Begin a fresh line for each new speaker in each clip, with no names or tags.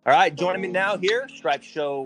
All right, joining me now here, Stripe Show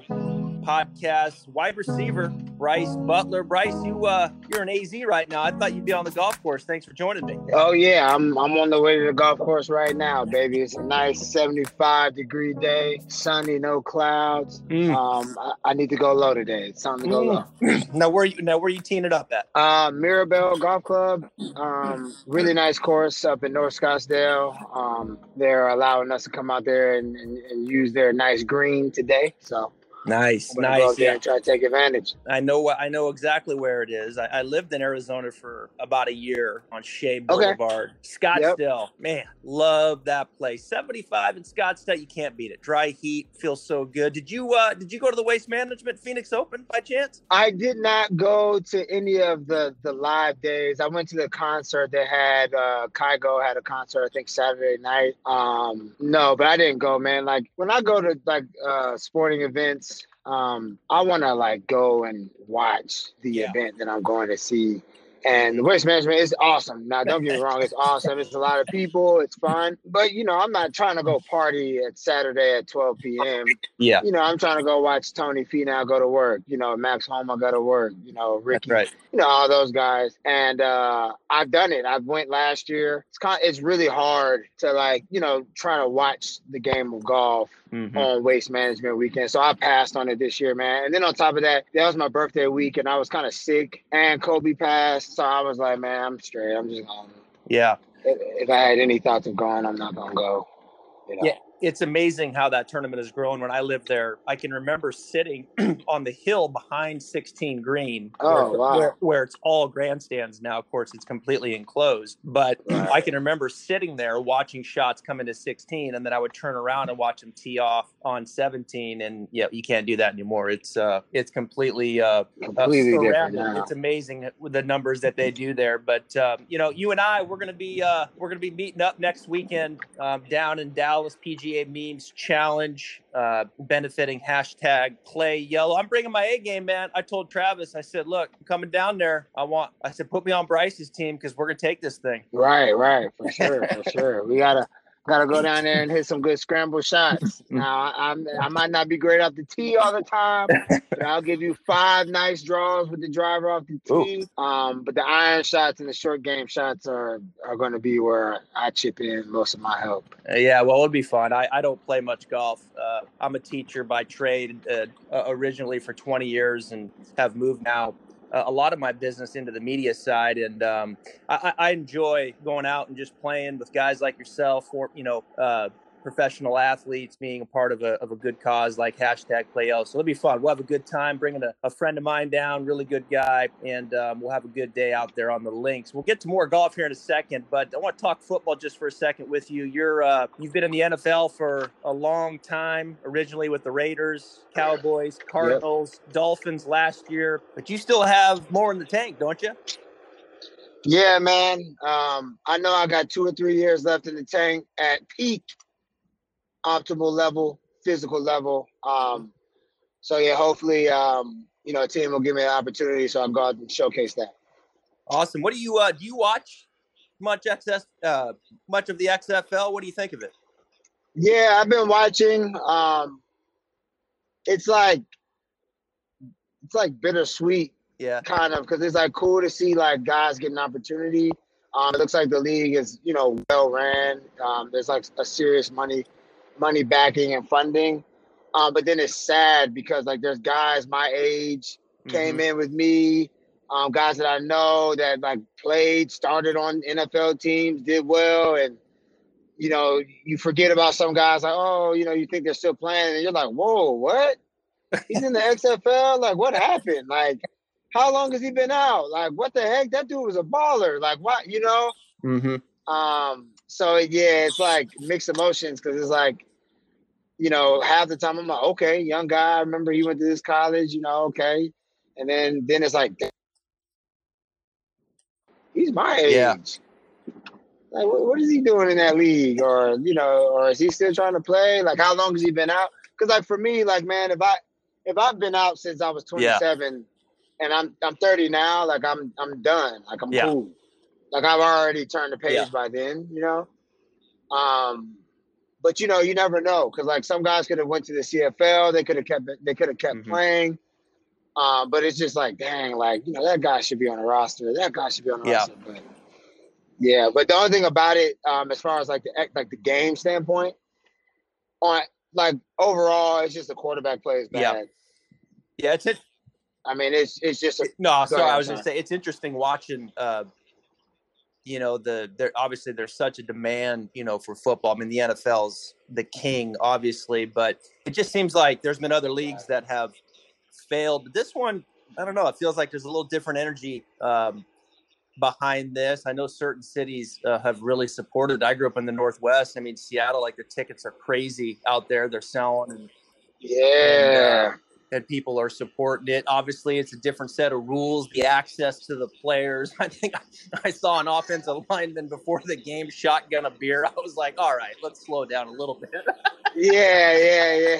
podcast wide receiver Bryce Butler. Bryce, you're in AZ right now. I thought you'd be on the golf course. Thanks for joining me.
Oh yeah, I'm on the way to the golf course right now, baby. It's a nice 75-degree day, sunny, no clouds.
Mm.
I need to go low today. It's time to go low.
Now where you teeing it up at?
Mirabel Golf Club. Really nice course up in North Scottsdale. They're allowing us to come out there and use their nice green today. So
Nice,
I'm gonna go
nice.
up there
Yeah,
and try to take advantage.
I know exactly where it is. I lived in Arizona for about a year on Shea
Okay.
Boulevard,
Yep.
Scottsdale. Man, love that place. 75 in Scottsdale, you can't beat it. Dry heat, feels so good. Did you go to the Waste Management Phoenix Open by chance?
I did not go to any of the live days. I went to the concert they had. Kygo had a concert, I think Saturday night. No, but I didn't go, man. Like when I go to sporting events, I want to like go and watch the event that I'm going to see. And the Waste Management is awesome. Now, don't get me wrong, it's awesome. It's a lot of people. It's fun. But, I'm not trying to go party at Saturday at 12 p.m.
Yeah.
I'm trying to go watch Tony Finau go to work. Max Homa go to work. Ricky.
That's right.
All those guys. And I've done it. I went last year. It's really hard to try to watch the game of golf on Waste Management weekend. So I passed on it this year, man. And then on top of that, that was my birthday week and I was kind of sick and Kobe passed. So I was like, man, I'm straight. I'm just going.
Yeah.
If I had any thoughts of going, I'm not going to go.
Yeah. It's amazing how that tournament has grown. When I lived there, I can remember sitting on the hill behind 16 Green, where it's all grandstands now. Of course, it's completely enclosed. But I can remember sitting there watching shots come into 16, and then I would turn around and watch them tee off on 17. And yeah, you can't do that anymore. It's completely
different now.
It's amazing the numbers that they do there. But you and I, we're gonna be meeting up next weekend down in Dallas, PGA Memes Challenge, benefiting #PlayYellow. I'm bringing my A game, man. I told Travis, I said, look, I'm coming down there. I said, put me on Bryce's team because we're going to take this thing.
Right. For sure. We got to go down there and hit some good scramble shots. Now, I might not be great off the tee all the time, but I'll give you 5 nice draws with the driver off the tee. But the iron shots and the short game shots are going to be where I chip in most of my help.
Yeah, well, it'll be fun. I don't play much golf. I'm a teacher by trade, originally for 20 years, and have moved now a lot of my business into the media side. And I enjoy going out and just playing with guys like yourself, or professional athletes, being a part of a good cause like #PlayYellow. So it'll be fun. We'll have a good time bringing a friend of mine down, really good guy, and we'll have a good day out there on the links. We'll get to more golf here in a second, but I want to talk football just for a second with you. You've been in the NFL for a long time, originally with the Raiders, Cowboys, Cardinals, Dolphins last year, but you still have more in the tank, don't you?
Yeah, man. I know I got 2 or 3 years left in the tank at peak optimal level, physical level. So yeah, hopefully, a team will give me an opportunity so I can go out and showcase that.
Awesome. What do you watch much of the XFL? What do you think of it?
Yeah, I've been watching. It's like bittersweet, kind of, because it's like cool to see like guys get an opportunity. It looks like the league is well ran. There's like a serious money backing and funding. But then it's sad because like there's guys my age came in with me, guys that I know that like started on NFL teams, did well, and you forget about some guys like, oh, you think they're still playing, and you're like, whoa, what? He's in the XFL? Like, what happened? Like, how long has he been out? Like, what the heck? That dude was a baller. Like, what? So yeah, it's like mixed emotions because it's like, half the time I'm like, okay, young guy. I remember he went to this college, okay. And then it's like, he's my age.
Yeah.
Like, what is he doing in that league? Or, or is he still trying to play? Like, how long has he been out? Because, like, for me, like, man, if I've been out since I was 27 and I'm 30 now, like, I'm done. Like, I'm cool. Like, I've already turned the page by then, But you never know, because like some guys could have went to the CFL, they could have kept playing. But it's just like, dang, like, that guy should be on a roster. That guy should be on a roster. But yeah, but the only thing about it, as far as like the game standpoint, on like overall, it's just the quarterback plays bad.
Yeah, it's it.
I mean, it's just
no. Sorry, I was going to say it's interesting watching. Obviously there's such a demand, for football. I mean, the NFL's the king, obviously, but it just seems like there's been other leagues that have failed. This one, I don't know. It feels like there's a little different energy behind this. I know certain cities have really supported. I grew up in the Northwest. I mean, Seattle, like the tickets are crazy out there. They're selling. And people are supporting it. Obviously, it's a different set of rules, the access to the players. I think I saw an offensive lineman before the game shotgun a beer. I was like, all right, let's slow down a little bit.
Yeah,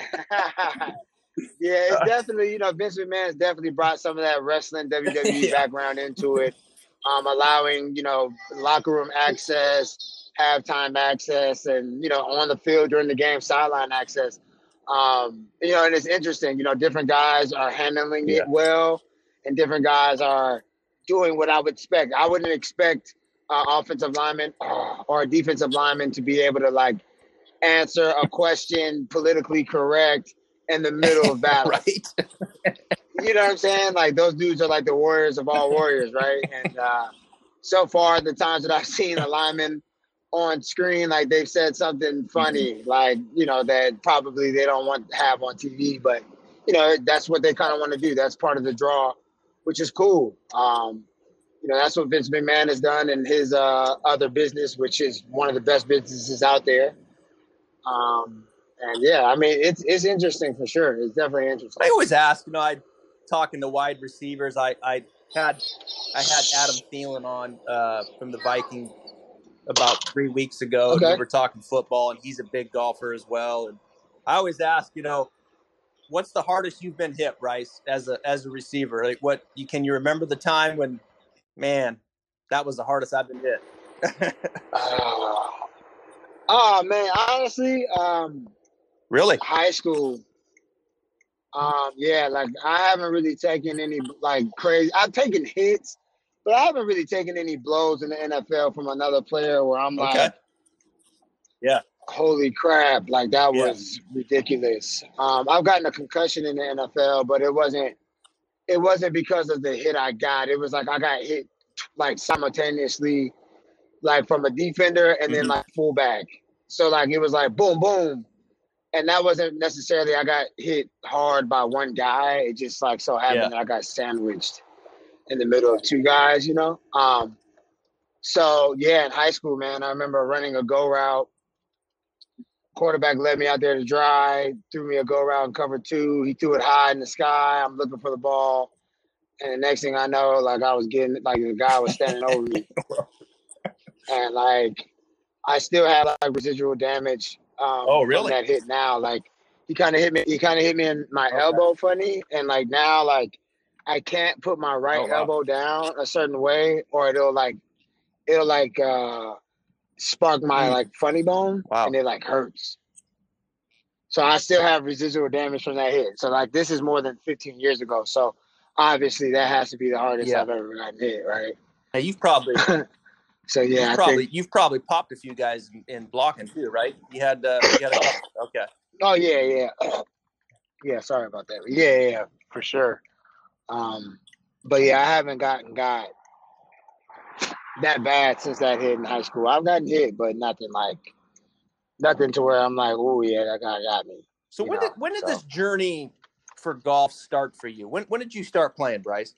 it's definitely, Vince McMahon has definitely brought some of that wrestling WWE background into it, allowing, locker room access, halftime access, and, on the field during the game, sideline access. And it's interesting, different guys are handling it well, and different guys are doing what I would expect. I wouldn't expect offensive lineman or a defensive lineman to be able to like answer a question politically correct in the middle of battle.
Right.
You know what I'm saying? Like those dudes are like the warriors of all warriors, right? And so far, the times that I've seen a lineman on screen, like they've said something funny, like, that probably they don't want to have on TV, but, that's what they kind of want to do. That's part of the draw, which is cool. That's what Vince McMahon has done in his other business, which is one of the best businesses out there. And yeah, I mean, it's interesting for sure. It's definitely interesting.
I always ask, I talking to wide receivers. I had Adam Thielen on from the Vikings about 3 weeks ago.
Okay.
We were talking football, and he's a big golfer as well. And I always ask, what's the hardest you've been hit, Bryce, as a receiver? Like, can you remember the time when, man, that was the hardest I've been hit?
Man, honestly,
really,
high school. Yeah, like I haven't really taken any like crazy. I've taken hits, but I haven't really taken any blows in the NFL from another player where I'm like, holy crap, like that was ridiculous. I've gotten a concussion in the NFL, but it wasn't because of the hit I got. It was like I got hit like simultaneously, like from a defender and then like fullback. So like it was like boom, boom. And that wasn't necessarily I got hit hard by one guy. It just like so happened that I got sandwiched in the middle of two guys, So yeah, in high school, man, I remember running a go route. Quarterback led me out there to dry, threw me a go route and cover two. He threw it high in the sky. I'm looking for the ball. And the next thing I know, like I was getting, like the guy was standing over me. And like, I still had like residual damage
really?
from that hit now. Like he kind of hit me in my elbow funny. And like now, like I can't put my right elbow down a certain way or it'll spark my like funny bone and it like hurts. So I still have residual damage from that hit. So like this is more than 15 years ago. So obviously that has to be the hardest I've ever gotten hit, right?
Now you've probably
so yeah,
you've probably popped a few guys in blocking too, right? You had a couple. Okay.
Oh yeah. Yeah, sorry about that. Yeah, for sure. But yeah, I haven't gotten that bad since that hit in high school. I've gotten hit, but nothing to where I'm like, oh yeah, that guy got me.
So when did this journey for golf start for you? When did you start playing, Bryce?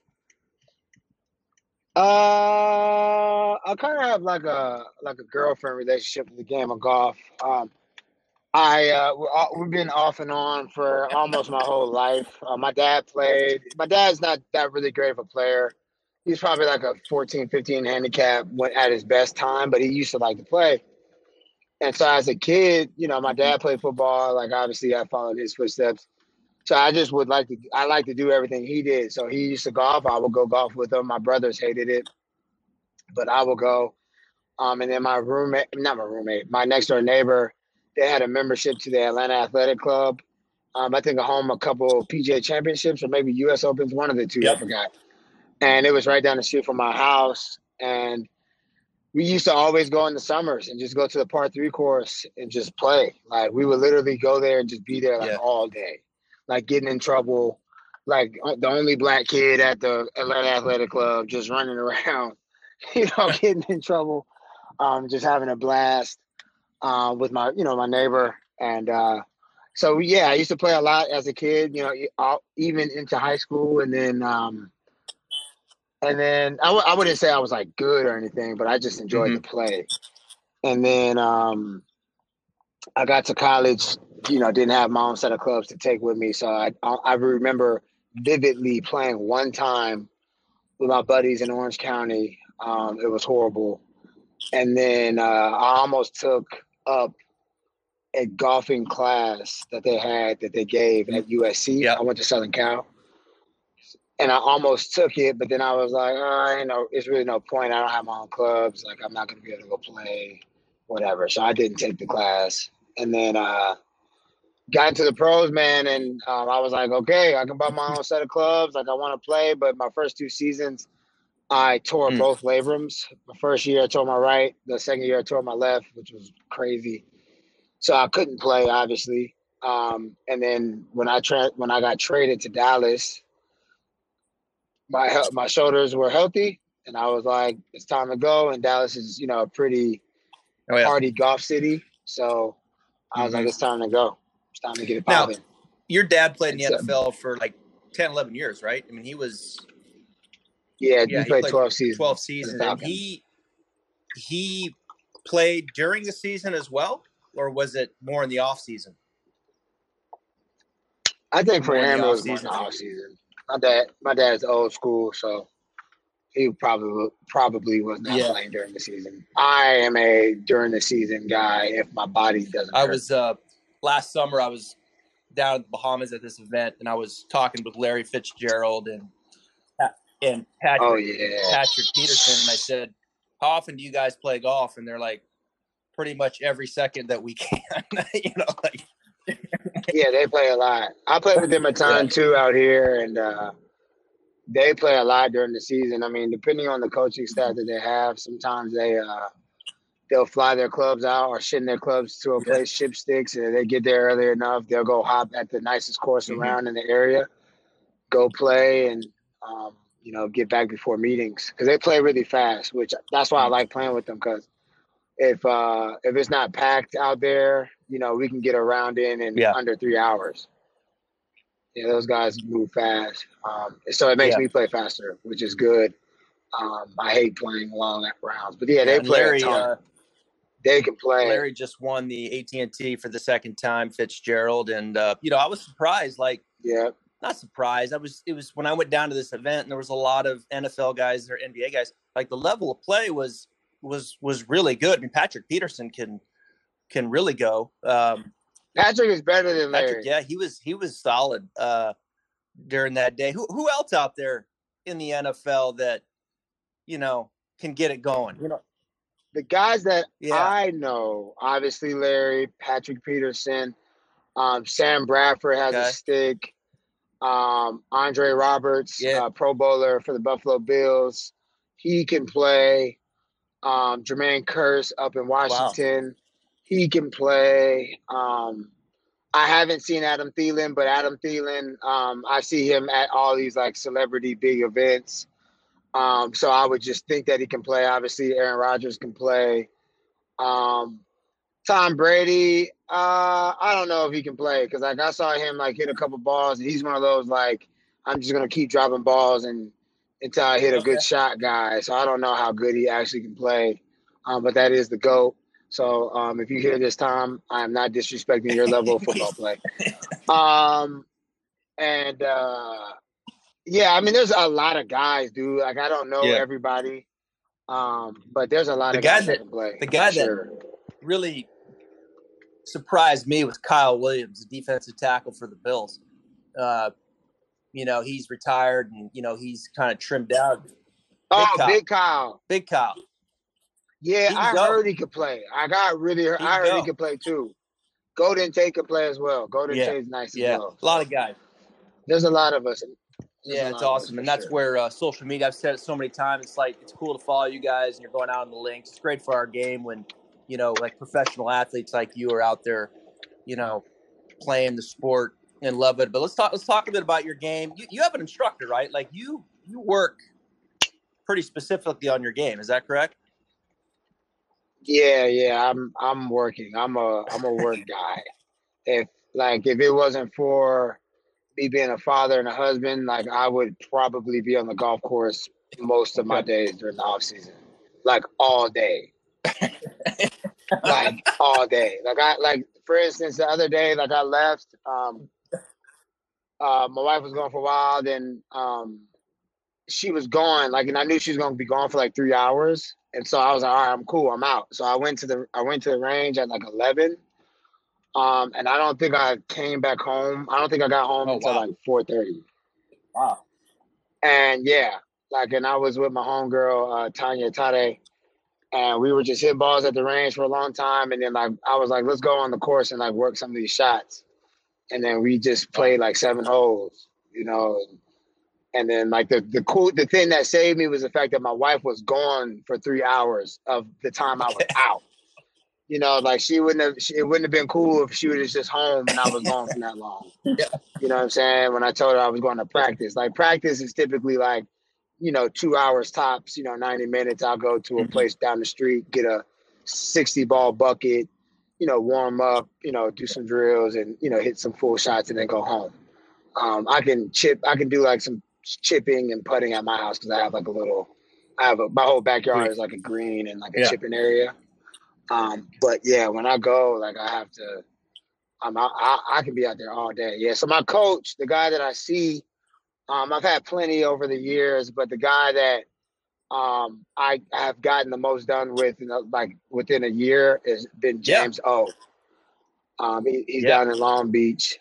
I kind of have like a girlfriend relationship with the game of golf. We've been off and on for almost my whole life. My dad played. My dad's not that really great of a player. He's probably like a 14, 15 handicap at his best time, but he used to like to play. And so as a kid, my dad played football. Like obviously I followed his footsteps. So I just I like to do everything he did. So he used to golf. I would go golf with him. My brothers hated it, but I would go. And then my next door neighbor, they had a membership to the Atlanta Athletic Club. I think home a couple PGA championships or maybe U.S. Opens, one of the two, I forgot. And it was right down the street from my house. And we used to always go in the summers and just go to the par 3 course and just play. Like we would literally go there and just be there all day, like getting in trouble, like the only black kid at the Atlanta Athletic Club, just running around, getting in trouble, just having a blast with my, my neighbor. And so, yeah, I used to play a lot as a kid, even into high school. And then I wouldn't say I was like good or anything, but I just enjoyed the play. And then I got to college, didn't have my own set of clubs to take with me. So I remember vividly playing one time with my buddies in Orange County. It was horrible. And then I almost took up a golfing class that they gave at USC. I went to Southern Cal. And I almost took it, but then I was like, it's really no point. I don't have my own clubs. Like, I'm not going to be able to go play, whatever. So I didn't take the class. And then got into the pros, man, and I was like, okay, I can buy my own set of clubs. Like, I want to play. But my first 2 seasons, I tore both labrums. The first year, I tore my right. The second year, I tore my left, which was crazy. So I couldn't play, obviously. And then when I got traded to Dallas, my shoulders were healthy, and I was like, it's time to go. And Dallas is, a pretty hardy golf city. So I was like, it's time to go. It's time to get it popping.
Now, your dad played in the NFL for like 10, 11 years, right? I mean, he was...
Yeah, he played 12 seasons.
12 seasons. And he played during the season as well, or was it more in the off season?
I think for him, it was more in the off season. My dad's old school, so he probably was not playing during the season. I am a during the season guy if my body doesn't hurt.
I was last summer I was down in the Bahamas at this event, and I was talking with Larry Fitzgerald and Patrick Peterson, and I said, how often do you guys play golf? And they're like, pretty much every second that we can.
Yeah, they play a lot. I play with them a ton too out here, and they play a lot during the season. I mean, depending on the coaching staff that they have, sometimes they'll fly their clubs out or send their clubs to a place, ship sticks, and if they get there early enough, they'll go hop at the nicest course around in the area, go play, and get back before meetings because they play really fast. Which that's why I like playing with them, because if it's not packed out there, we can get around in under 3 hours. Yeah, those guys move fast. So it makes me play faster, which is good. I hate playing long rounds, but they play Larry, a ton. They can play.
Larry just won the AT&T for the second time, Fitzgerald, and I was surprised. Not surprised. It was when I went down to this event, and there was a lot of NFL guys or NBA guys. Like the level of play was really good. I mean, Patrick Peterson can really go.
Patrick is better than Larry.
Patrick, he was solid during that day. Who else out there in the NFL that can get it going?
The guys that I know, obviously Larry, Patrick Peterson, Sam Bradford has a stick. Andre Roberts, Pro Bowler for the Buffalo Bills, he can play. Jermaine Kearse up in Washington, he can play. I haven't seen Adam Thielen, but Adam Thielen, I see him at all these like celebrity big events. So I would just think that he can play. Obviously, Aaron Rodgers can play. Tom Brady, I don't know if he can play because I saw him hit a couple balls, and he's one of those I'm just gonna keep dropping balls until I hit a good shot guy. So I don't know how good he actually can play, but that is the GOAT. So if you hear this, Tom, I am not disrespecting your level of football play. I mean, there's a lot of guys, dude. I don't know everybody, but there's a lot of guys that can play.
The guy that really surprised me was Kyle Williams, the defensive tackle for the Bills. He's retired and, he's kind of trimmed down.
Big Kyle.
Big Kyle.
Yeah, I heard he could play. I heard he could play too. Golden Tate can play as well. Golden
Yeah,
Tate's nice as
yeah,
well.
a lot of guys.
There's a lot of us.
Yeah, it's awesome, and that's where social media. I've said it so many times. It's like it's cool to follow you guys, and you're going out on the links. It's great for our game when like professional athletes like you are out there, playing the sport and love it. But let's talk a bit about your game. You have an instructor, right? Like you work pretty specifically on your game. Is that correct?
Yeah. I'm working. I'm a work guy. If it wasn't for me being a father and a husband, like I would probably be on the golf course most of my days during the off season, like all day, like all day. For instance, the other day, like I left. My wife was gone for a while, then she was gone. Like, and I knew she was going to be gone for like 3 hours, and so I was like, all right, I'm cool, I'm out. So I went to the range at like 11. And I don't think I came back home. I don't think I got home until like 4:30.
Wow.
And yeah, and I was with my homegirl, Tanya Tade, and we were just hitting balls at the range for a long time. And then I was like, let's go on the course and work some of these shots. And then we just played like 7 holes, And then the thing that saved me was the fact that my wife was gone for 3 hours of the time I was out. It wouldn't have been cool if she was just home and I was gone for that long.
Yeah.
You know what I'm saying? When I told her I was going to practice, practice is typically 2 hours tops, 90 minutes. I'll go to a place down the street, get a 60 ball bucket, warm up, do some drills and, hit some full shots and then go home. I can do some chipping and putting at my house because I have my whole backyard is like a green and a chipping area. But yeah, when I go, I have to, I can be out there all day. Yeah. So my coach, the guy that I see, I've had plenty over the years, but the guy that, I have gotten the most done with, within a year has been James O. He's down in Long Beach.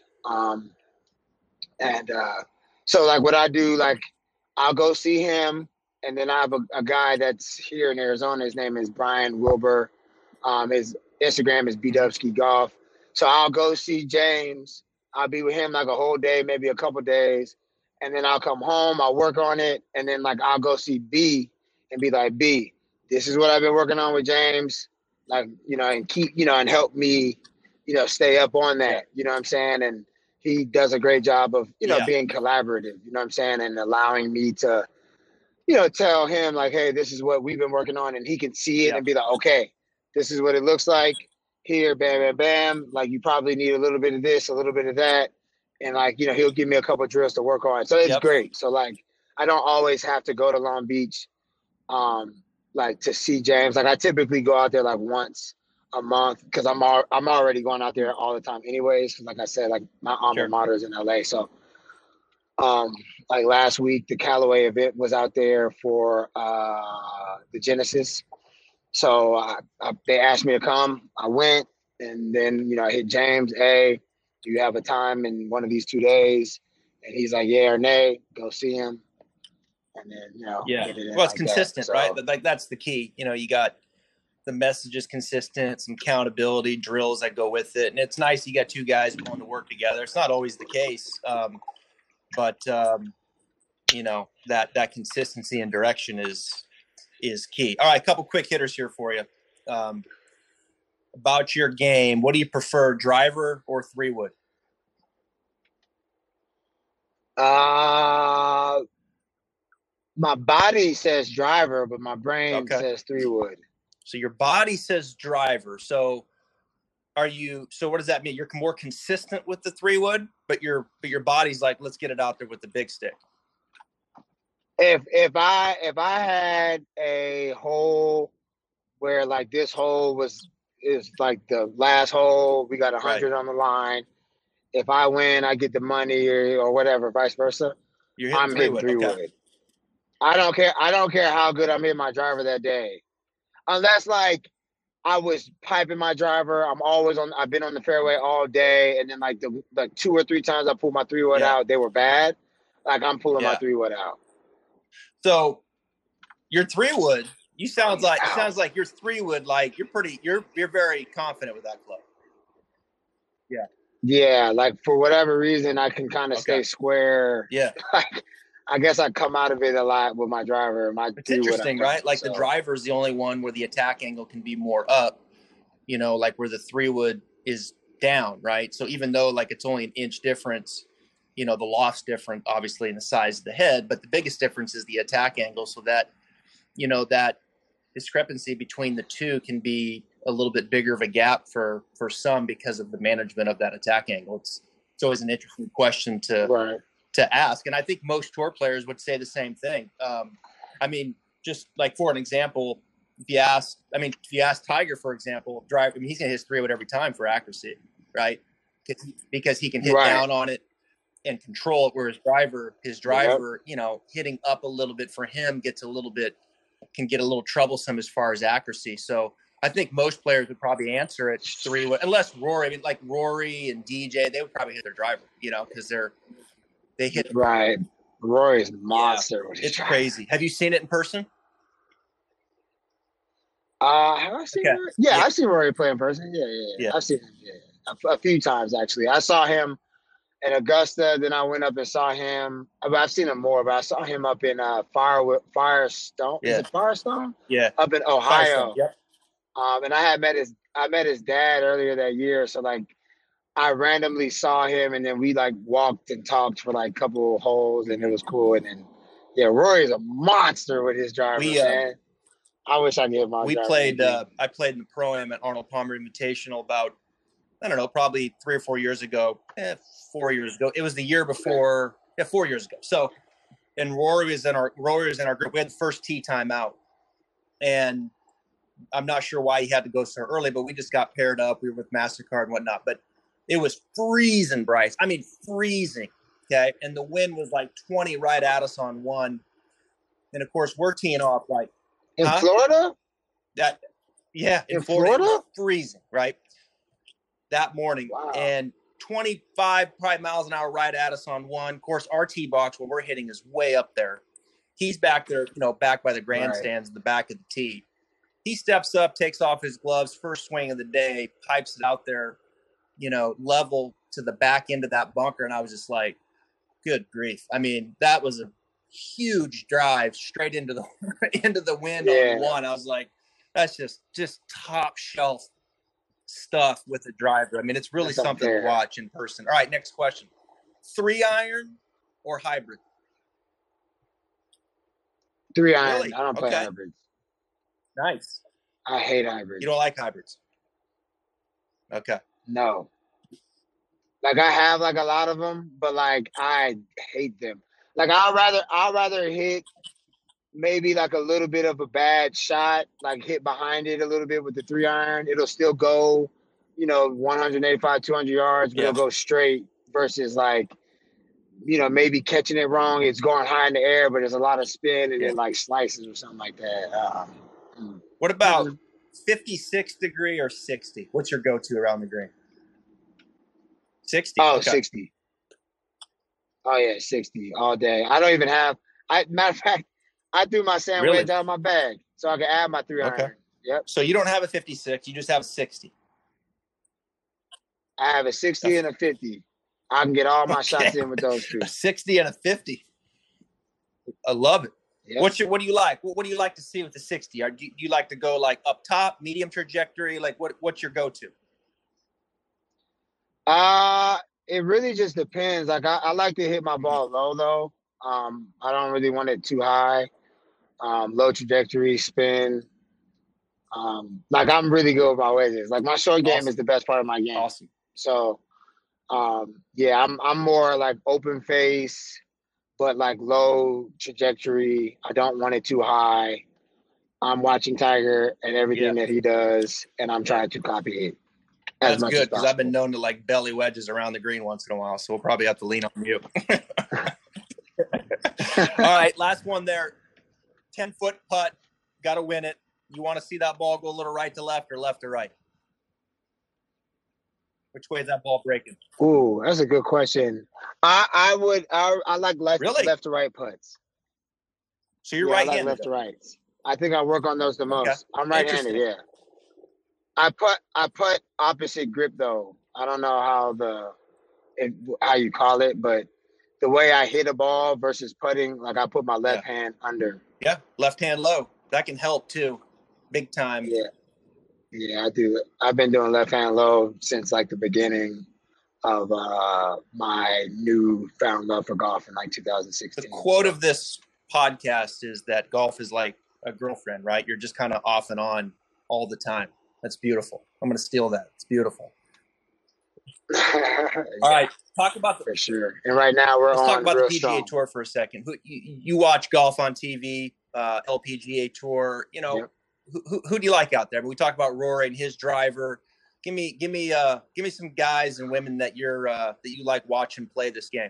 So what I do, I'll go see him. And then I have a guy that's here in Arizona. His name is Brian Wilbur. His Instagram is Bdubsky Golf. So I'll go see James. I'll be with him a whole day, maybe a couple days. And then I'll come home, I'll work on it. And then I'll go see B and be like, B, this is what I've been working on with James. And keep, and help me, stay up on that. You know what I'm saying? And he does a great job of, being collaborative, you know what I'm saying? And allowing me to, tell him hey, this is what we've been working on. And he can see it and be like, okay, this is what it looks like here, bam, bam, bam. You probably need a little bit of this, a little bit of that. And he'll give me a couple of drills to work on. So it's great. So I don't always have to go to Long Beach, to see James. I typically go out there once a month because I'm already going out there all the time anyways. Cause I said, my alma mater is in LA. So, last week, the Callaway event was out there for, the Genesis. So they asked me to come. I went, and then I hit James. Hey, do you have a time in one of these 2 days? And he's like, yeah or nay. Go see him. And then get it in
it's consistent, right? That's the key. You got the message is consistent, some accountability drills that go with it, and it's nice you got 2 guys going to work together. It's not always the case, but that consistency and direction is key. All right, a couple quick hitters here for you. About your game, what do you prefer, driver or 3-wood?
My body says driver, but my brain says 3-wood.
So your body says driver. So what does that mean? You're more consistent with the 3-wood, but your body's like, let's get it out there with the big stick.
If I had a hole where this hole is the last hole, we got 100 on the line. If I win, I get the money or whatever, vice versa. I'm hitting 3-wood. Okay. I don't care how good I'm hitting my driver that day. Unless I was piping my driver, I've been on the fairway all day, and then the 2 or 3 times I pulled my 3-wood out, they were bad. I'm pulling my 3-wood out.
So your 3-wood, sounds like your 3-wood, you're very confident with that club. Yeah.
Yeah, like for whatever reason, I can kind of
Okay.
stay square.
Yeah.
Like, I guess I come out of it a lot with my driver, my
It's
three-wood
interesting, right?
driver.
Like the
So
driver is the only one where the attack angle can be more up, like where the 3-wood is down, right? So even though like it's only an inch difference, the loft's different, obviously, in the size of the head, but the biggest difference is the attack angle. So that, that discrepancy between the two can be a little bit bigger of a gap for some because of the management of that attack angle. It's always an interesting question to ask, and I think most tour players would say the same thing. I mean, just like for an example, if you ask Tiger, for example, he's gonna hit his 3-wood every time for accuracy, right? Because he can hit down on it and control it, where his driver, hitting up a little bit for him can get a little troublesome as far as accuracy. So I think most players would probably answer it 3-wood, unless Rory. I mean, like Rory and DJ, they would probably hit their driver, because they hit
right. Rory's monster.
Yeah, it's crazy. Have you seen it in person?
Have I seen Rory? Yeah, I've seen Rory play in person. Yeah. I've seen him a few times actually. I saw him in Augusta, then I went up and saw him. I've seen him more, but I saw him up in Firestone.
Yeah.
Is it Firestone?
Yeah.
Up in Ohio.
Yep.
And I met his dad earlier that year. So like I randomly saw him and then we like walked and talked for like a couple of holes and it was cool. And then Rory's a monster with his driver, man. I wish I could hit my driver.
I played in the Pro-Am at Arnold Palmer Invitational about, I don't know, probably 3 or 4 years ago. 4 years ago. It was the year before. 4 years ago. So, and Rory was in our group. We had the first tee time out, and I'm not sure why he had to go so early, but we just got paired up. We were with MasterCard and whatnot, but it was freezing, Bryce. I mean, freezing. Okay, and the wind was like 20 right at us on one, and of course we're teeing off like
in Florida.
In Florida, it was freezing, right? That morning. Wow. And 25 probably miles an hour right at us on one. Of course, our tee box where we're hitting is way up there. He's back there, back by the grandstands in the back of the tee. He steps up, takes off his gloves, first swing of the day, pipes it out there, level to the back end of that bunker. And I was just like, good grief. I mean, that was a huge drive straight into the wind on one. I was like, that's just top shelf stuff with the driver. I mean, it's really something to watch in person. All right, next question. 3-iron or hybrid?
3-iron. Really? I don't play hybrids.
Nice.
I hate hybrids.
You don't like hybrids? Okay.
No. Like I have like a lot of them, but like I hate them. Like I'd rather hit maybe like a little bit of a bad shot, like hit behind it a little bit with the 3-iron. It'll still go, 185, 200 yards, but it'll go straight versus like, maybe catching it wrong. It's going high in the air, but there's a lot of spin and it like slices or something like that.
What about 56 degree or 60? What's your go-to around the green? 60?
Oh, okay. 60. Oh, yeah, 60 all day. I don't even have – matter of fact, I threw my sand wedge out of my bag so I can add my 3-iron.
Okay.
Yep.
So you don't have a 56. You just have a 60.
I have a 60 and a 50. I can get all my shots in with those two.
A 60 and a 50. I love it. Yep. What do you like? What do you like to see with the 60? Do you like to go like up top, medium trajectory? Like what's your go-to?
It really just depends. Like I like to hit my ball low though. I don't really want it too high. Low trajectory, spin. Like I'm really good with my wedges. Like my short game is the best part of my game.
Awesome.
So, I'm more like open face, but like low trajectory. I don't want it too high. I'm watching Tiger and everything that he does, and I'm trying to copy it.
That's good because I've been known to like belly wedges around the green once in a while, so we'll probably have to lean on you. All right, last one there. 10-foot putt, got to win it. You want to see that ball go a little right to left or left to right? Which way is that ball breaking?
Ooh, that's a good question. I like left to right putts.
So you're right-handed.
I like left to right. I think I work on those the most. Okay. I'm right-handed. Yeah. I put opposite grip though. I don't know how you call it, but the way I hit a ball versus putting, like I put my left hand under.
Yeah, left hand low. That can help too, big time.
Yeah, I do. I've been doing left hand low since like the beginning of my newfound love for golf in like 2016.
The quote of this podcast is that golf is like a girlfriend, right? You're just kind of off and on all the time. That's beautiful. I'm going to steal that. It's beautiful. All right, talk about
for sure. And right now let's
talk about the PGA
strong.
Tour for a second. You watch golf on TV, LPGA Tour. You know, who do you like out there? But we talk about Rory and his driver. Give me some guys and women that that you like watching play this game.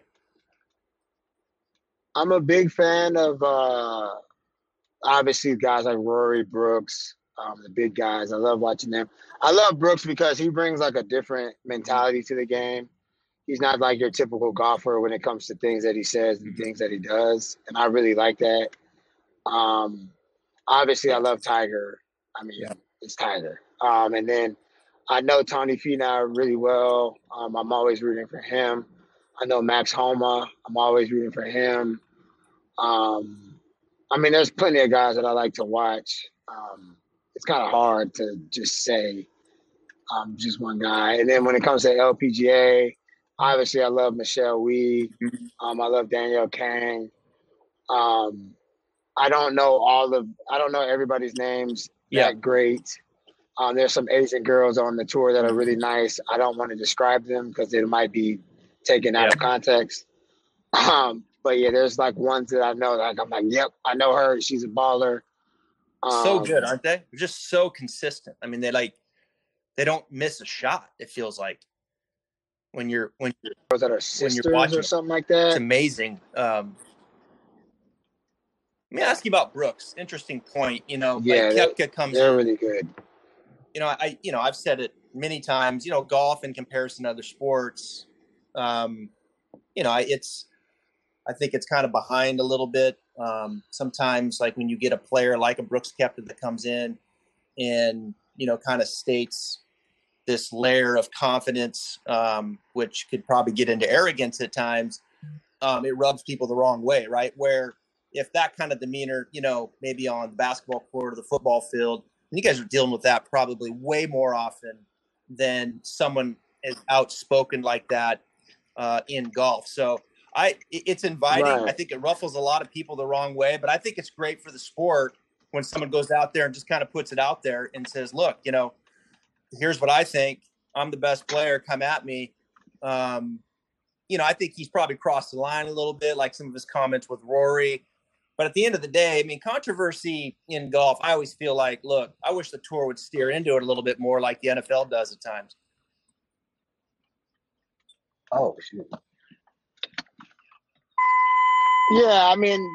I'm a big fan of obviously guys like Rory, Brooks, the big guys. I love watching them. I love Brooks because he brings like a different mentality to the game. He's not like your typical golfer when it comes to things that he says and things that he does. And I really like that. Obviously, I love Tiger. I mean, it's Tiger. And then I know Tony Finau really well. I'm always rooting for him. I know Max Homa. I'm always rooting for him. I mean, there's plenty of guys that I like to watch. It's kind of hard to just say just one guy. And then when it comes to LPGA, obviously I love Michelle Wie. I love Danielle Kang. I don't know everybody's names that great. There's some Asian girls on the tour that are really nice. I don't want to describe them because it might be taken out of context. But yeah, there's like ones that I know. Like I'm like, yep, I know her. She's a baller.
So good, aren't they? They're just so consistent. I mean, they don't miss a shot. It feels like when you're
that are sisters or something like that.
It's amazing. Let me ask you about Brooks. Interesting point. You know, Koepka comes.
They're really good.
You know, I've said it many times. You know, golf in comparison to other sports. You know, I think it's kind of behind a little bit. Sometimes, like when you get a player like a Brooks Koepka that comes in and, you know, kind of states this layer of confidence, which could probably get into arrogance at times, it rubs people the wrong way, right? Where if that kind of demeanor, you know, maybe on the basketball court or the football field, and you guys are dealing with that probably way more often than someone is outspoken like that in golf. So it's inviting. Right. I think it ruffles a lot of people the wrong way, but I think it's great for the sport when someone goes out there and just kind of puts it out there and says, look, you know, here's what I think. I'm the best player. Come at me. You know, I think he's probably crossed the line a little bit, like some of his comments with Rory. But at the end of the day, I mean, controversy in golf, I always feel like, look, I wish the tour would steer into it a little bit more like the NFL does at times.
Oh, shoot. Yeah, I mean,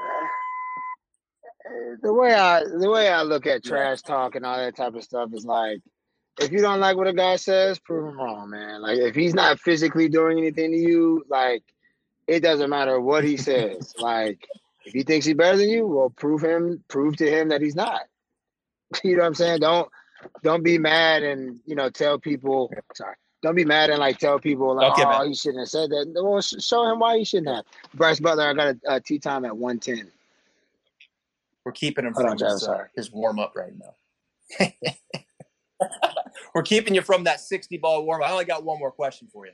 the way I look at trash talk and all that type of stuff is like, if you don't like what a guy says, prove him wrong, man. Like, if he's not physically doing anything to you, like, it doesn't matter what he says. Like, if he thinks he's better than you, well, prove to him that he's not. You know what I'm saying? Don't be mad and, you know, tell people. Sorry. Don't be mad and like tell people like, he shouldn't have said that. Well, show him why he shouldn't have. Bryce Butler, I got a tee time at 1:10.
We're keeping him from his warm up right now. We're keeping you from that 60-ball warm up. I only got one more question for you.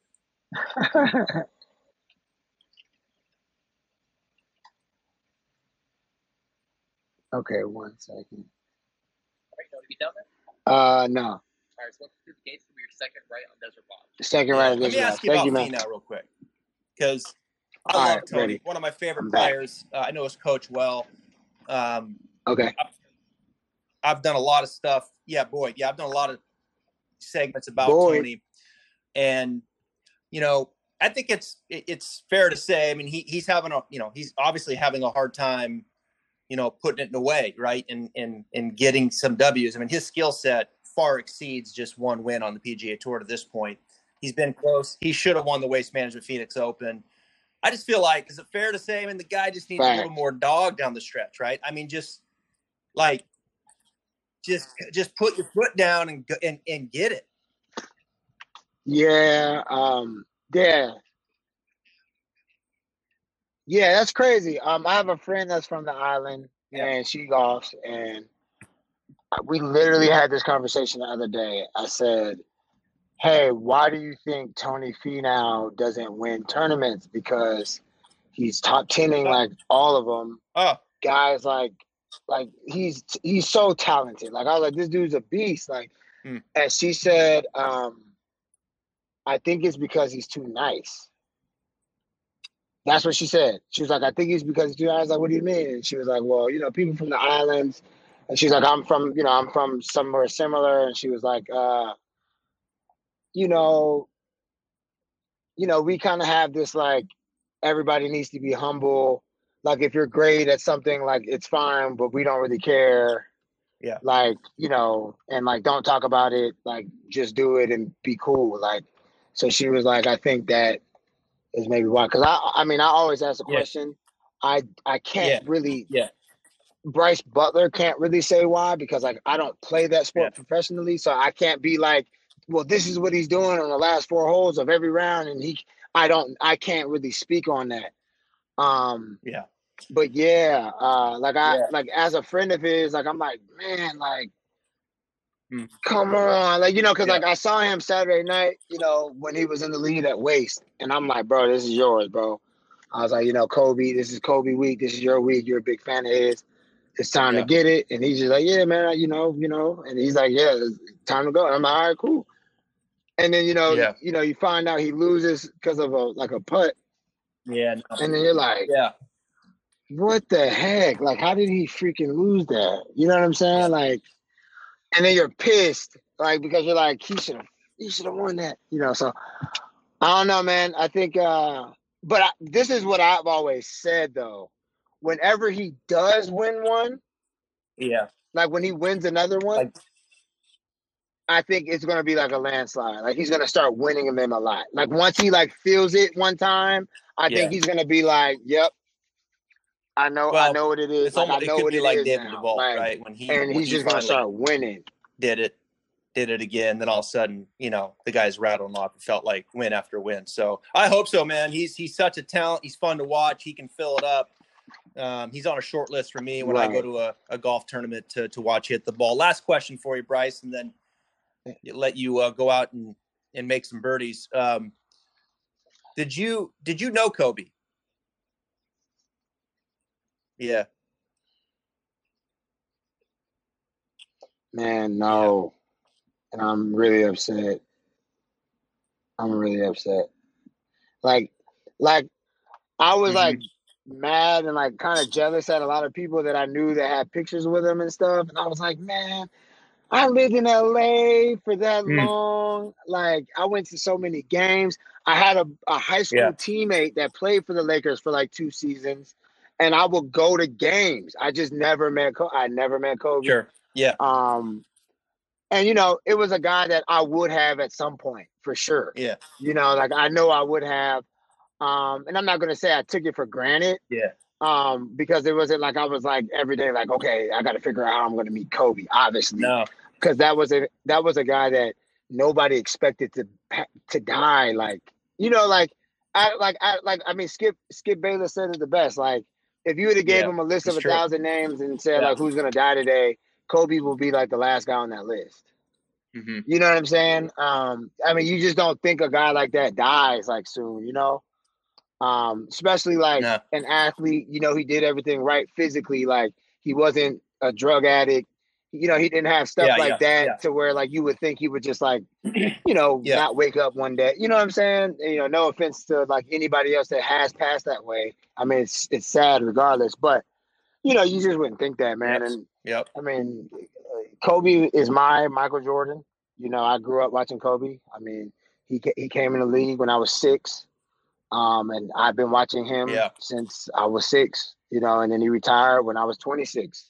Okay, 1 second.
All right, you want to be down
there? No.
All right, so let's do the gates. Will be your second right on Desert Bob.
Second right on Desert Bob.
Let me ask you about Finau real quick, because I love Tony, one of my favorite players. I know his coach well.
Okay.
I've done a lot of stuff. Yeah, Boyd. Yeah, I've done a lot of segments about Tony, and you know, I think it's fair to say. I mean, he's obviously having a hard time, you know, putting it away, right, and getting some W's. I mean, his skill set far exceeds just one win on the PGA Tour to this point. He's been close. He should have won the Waste Management Phoenix Open. I just feel like, is it fair to say, I mean, the guy just needs a little more dog down the stretch, right? I mean, just put your foot down and get it.
Yeah, yeah, yeah. That's crazy. I have a friend that's from the island,
Yeah.
and she golfs, and we literally had this conversation the other day. I said, "Hey, why do you think Tony Finau doesn't win tournaments? Because he's top tening
Oh,
like all of them.
oh,
Guys like he's so talented. Like I was like, this dude's a beast. Like,
hmm.
and she said, I think it's because he's too nice. That's what she said. She was like, I think he's because he's too nice. I was like, what do you mean? And she was like, well, people from the islands. And she's like, I'm from somewhere similar. And she was like, you know, we kind of have this like everybody needs to be humble. Like if you're great at something, like it's fine, but we don't really care.
Yeah.
Like, and like don't talk about it, like just do it and be cool. Like, so she was like, I think that is maybe why. Because I mean, I always ask the
Yeah.
question. I can't
Yeah.
really.
Yeah.
Bryce Butler can't really say why because like I don't play that
Yeah.
sport professionally, so I can't be like, well, this is what he's doing on the last 4 holes of every round, and I can't really speak on that.
Yeah.
But yeah,
Yeah.
like as a friend of his, like I'm like, man, like
Hmm.
come on, like because
Yeah.
like I saw him Saturday night, when he was in the lead at Waste, and I'm like, bro, this is yours, bro. I was like, Kobe, this is Kobe week, this is your week. You're a big fan of his. It's time to
Yeah.
get it. And he's just like, yeah, man, and he's like, yeah, it's time to go. And I'm like, all right, cool. And then,
Yeah.
you find out he loses because of a putt.
Yeah. No.
And then you're like,
Yeah.
what the heck? Like, how did he freaking lose that? You know what I'm saying?
Yeah.
Like, and then you're pissed, like, because you're like, he should have won that, so I don't know, man. I think, this is what I've always said though. Whenever he does win one,
Yeah.
like when he wins another one,
Like,
I think it's gonna be like a landslide. Like he's gonna start winning them a lot. Like once he like feels it one time, I
yeah.
think he's gonna be like, "Yep, I
Well,
know what it is.
it's
Like I
almost, it
know
could
what
be
it
like
is
David
now."
Duvall,
Like,
right?
and
When
he's
he
just gonna
finally
start winning.
did it again, then all of a sudden, the guy's rattling off. It felt like win after win. So I hope so, man. He's such a talent. He's fun to watch. He can fill it up. He's on a short list for me when I go to a golf tournament to watch hit the ball. Last question for you, Bryce, and then let you go out and make some birdies. Did you know Kobe? Yeah.
Man, no. And I'm really upset. Like I was like mad and like kind of jealous at a lot of people that I knew that had pictures with him and stuff. And I was like, man, I lived in LA for that long. Like I went to so many games. I had a high school teammate that played for the Lakers for like 2 seasons, and I would go to games. I just never met. I never met Kobe.
Sure. Yeah.
And it was a guy that I would have at some point for sure.
Yeah.
Like I know I would have. And I'm not gonna say I took it for granted.
Yeah.
Because it wasn't like I was like every day like, okay, I got to figure out how I'm going to meet Kobe, obviously.
No.
Because that was a guy that nobody expected to die. Like, I mean, Skip Bayless said it the best. Like, if you would have gave him a list of 1,000 names and said like who's going to die today, Kobe will be like the last guy on that list.
Mm-hmm.
You know what I'm saying? I mean, you just don't think a guy like that dies like soon, especially like an athlete, he did everything right physically. Like he wasn't a drug addict. He didn't have stuff like that to where like you would think he would just like, not wake up one day. You know what I'm saying? No offense to like anybody else that has passed that way. I mean, it's sad regardless, but you just wouldn't think that, man. And I mean, Kobe is my Michael Jordan. I grew up watching Kobe. I mean, he came in the league when I was 6. And I've been watching him since I was 6, and then he retired when I was 26,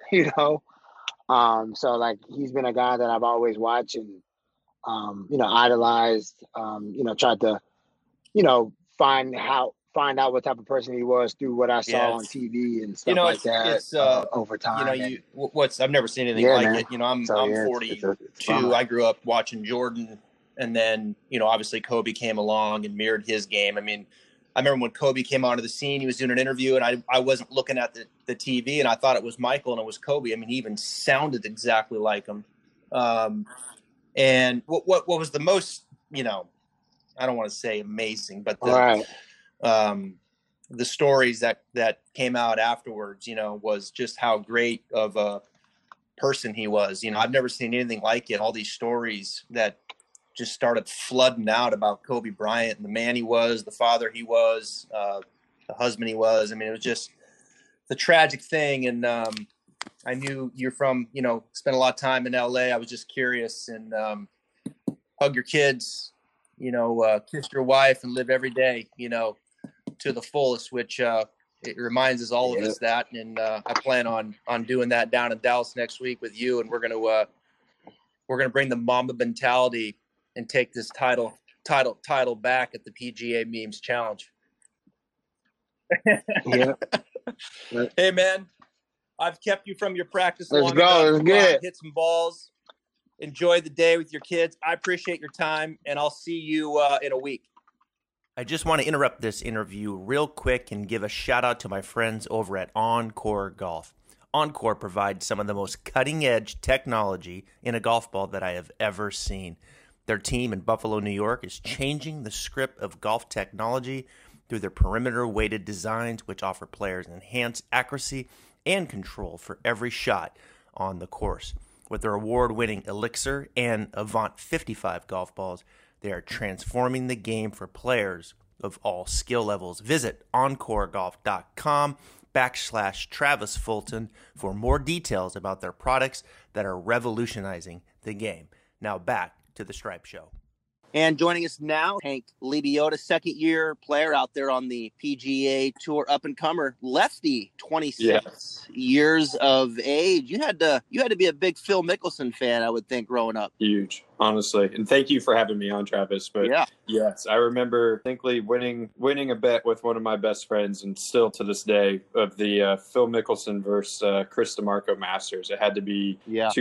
So like, he's been a guy that I've always watched and, idolized, tried to, find out what type of person he was through what I saw on TV and stuff like that.
It's
over time.
I've never seen anything like it. I'm 42. I grew up watching Jordan. And then, obviously Kobe came along and mirrored his game. I mean, I remember when Kobe came onto the scene, he was doing an interview, and I wasn't looking at the TV, and I thought it was Michael, and it was Kobe. I mean, he even sounded exactly like him. And what was the most, I don't want to say amazing, but the stories that came out afterwards, was just how great of a person he was. I've never seen anything like it. All these stories that just started flooding out about Kobe Bryant and the man he was, the father he was, the husband he was. I mean, it was just the tragic thing. And I knew you're from, spent a lot of time in LA. I was just curious, and hug your kids, kiss your wife, and live every day, to the fullest, which it reminds us all of us that. And I plan on doing that down in Dallas next week with you. And we're going to bring the Mamba mentality and take this title back at the PGA Memes Challenge.
Yeah.
Hey man, I've kept you from your practice.
Let's go. Let's get it.
Hit some balls. Enjoy the day with your kids. I appreciate your time, and I'll see you in a week. I just want to interrupt this interview real quick and give a shout out to my friends over at Encore Golf. Encore provides some of the most cutting-edge technology in a golf ball that I have ever seen. Their team in Buffalo, New York is changing the script of golf technology through their perimeter-weighted designs, which offer players enhanced accuracy and control for every shot on the course. With their award-winning Elixir and Avant 55 golf balls, they are transforming the game for players of all skill levels. Visit encoregolf.com/Travis Fulton for more details about their products that are revolutionizing the game. Now back to the Stripe Show. And joining us now, Hank Lebioda, second-year player out there on the PGA Tour, up-and-comer, lefty, 26 years of age. You had to be a big Phil Mickelson fan, I would think, growing up.
Huge, honestly. And thank you for having me on, Travis. But yes, I remember distinctly winning a bet with one of my best friends, and still to this day, of the Phil Mickelson versus Chris DeMarco Masters. It had to be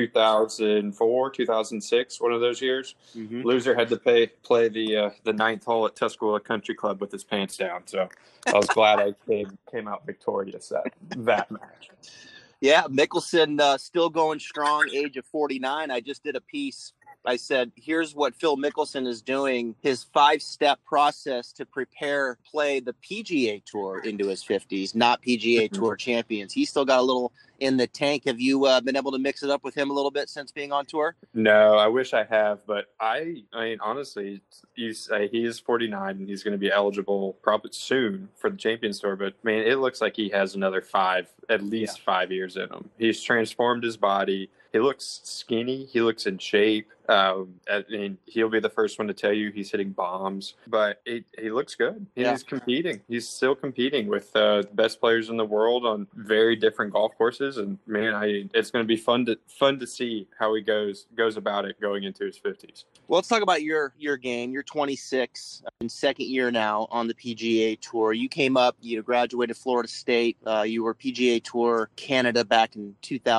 2004, 2006, one of those years. Mm-hmm. Loser had to play the ninth hole at Tuscola Country Club with his pants down. So I was glad I came out victorious that match.
Yeah, Mickelson still going strong, age of 49. I just did a piece. I said, here's what Phil Mickelson is doing, his 5-step process to play the PGA Tour into his 50s, not PGA Tour champions. He's still got a little in the tank. Have you been able to mix it up with him a little bit since being on tour?
No, I wish I have, but I mean, honestly, he is 49 and he's going to be eligible probably soon for the Champions Tour. But man, it looks like he has another at least 5 years in him. He's transformed his body. He looks skinny. He looks in shape. I mean, he'll be the first one to tell you he's hitting bombs, but he looks good. He's competing. He's still competing with the best players in the world on very different golf courses. And man, it's going to be fun to see how he goes about it going into his 50s.
Well, let's talk about your game. You're 26, in second year now on the PGA Tour. You came up, graduated Florida State. You were PGA Tour Canada back in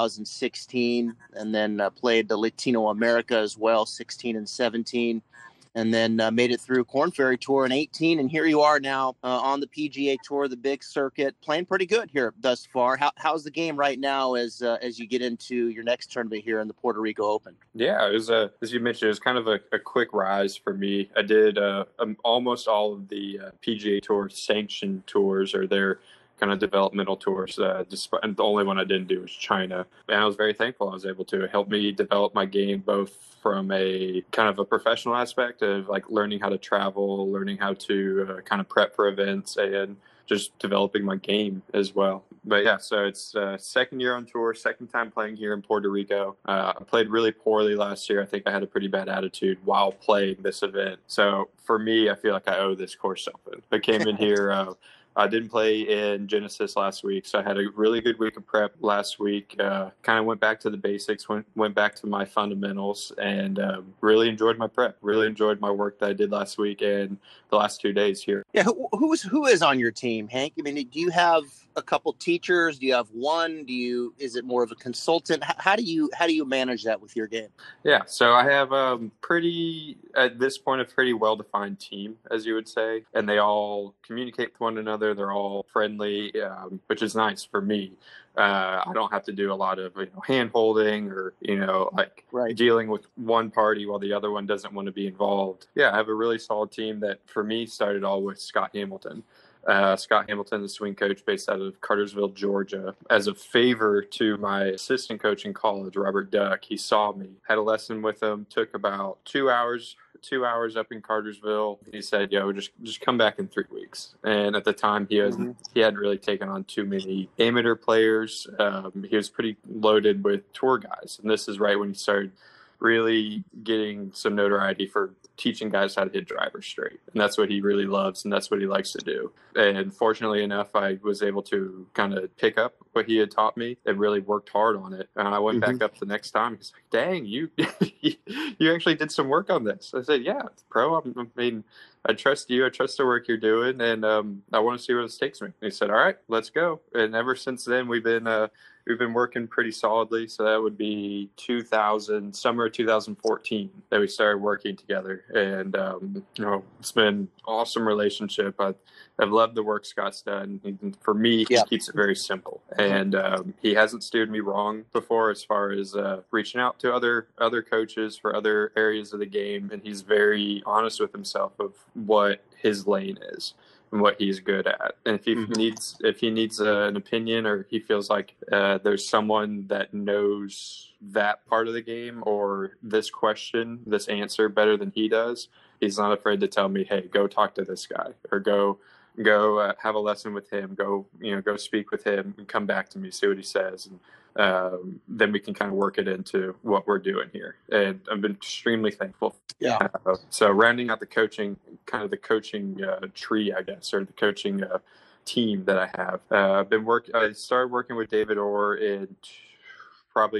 2016, and then played the Latino America as well, 16 and 17, and then made it through Korn Ferry Tour in 18. And here you are now on the PGA Tour, the big circuit, playing pretty good here thus far. How's the game right now as you get into your next tournament here in the Puerto Rico Open?
Yeah, it was as you mentioned, it was kind of a quick rise for me. I did almost all of the PGA Tour sanctioned tours, or their kind of developmental tours. And the only one I didn't do was China. And I was very thankful I was able to help me develop my game, both from a kind of a professional aspect of like learning how to travel, learning how to kind of prep for events, and just developing my game as well. But yeah, so it's second year on tour, second time playing here in Puerto Rico. I played really poorly last year. I think I had a pretty bad attitude while playing this event. So for me, I feel like I owe this course something. I came in here I didn't play in Genesis last week, so I had a really good week of prep last week. Kind of went back to the basics, went back to my fundamentals, and really enjoyed my prep. Really enjoyed my work that I did last week and the last 2 days here.
Yeah, who is on your team, Hank? I mean, do you have a couple teachers? Do you have one? Is it more of a consultant? How do you manage that with your game?
Yeah, so I have at this point, a pretty well-defined team, as you would say, and they all communicate with one another. They're all friendly, which is nice for me. I don't have to do a lot of hand-holding or dealing with one party while the other one doesn't want to be involved. Yeah, I have a really solid team that, for me, started all with Scott Hamilton. Scott Hamilton, the swing coach based out of Cartersville, Georgia. As a favor to my assistant coach in college, Robert Duck, he saw me, had a lesson with him, took about 2 hours up in Cartersville. He said, just come back in 3 weeks. And at the time, he hadn't really taken on too many amateur players. He was pretty loaded with tour guys. And this is right when he started really getting some notoriety for teaching guys how to hit drivers straight. And that's what he really loves, and that's what he likes to do. And fortunately enough, I was able to kind of pick up what he had taught me and really worked hard on it. And I went back up the next time. He's like, dang, you actually did some work on this. I said, yeah, pro. I trust you. I trust the work you're doing, and I want to see where this takes me. And he said, all right, let's go. And ever since then, we've been working pretty solidly. So that would be summer 2014 that we started working together. And, it's been an awesome relationship. I've loved the work Scott's done. For me, he keeps it very simple. And he hasn't steered me wrong before as far as reaching out to other coaches for other areas of the game. And he's very honest with himself of what his lane is and what he's good at. And if he needs an opinion, or he feels like there's someone that knows that part of the game or this answer better than he does, he's not afraid to tell me, hey, go talk to this guy, or go have a lesson with him, go speak with him and come back to me, see what he says. And then we can kind of work it into what we're doing here. And I've been extremely thankful.
Yeah.
So rounding out the coaching tree, I guess, or the coaching team that I have, I started working with David Orr in probably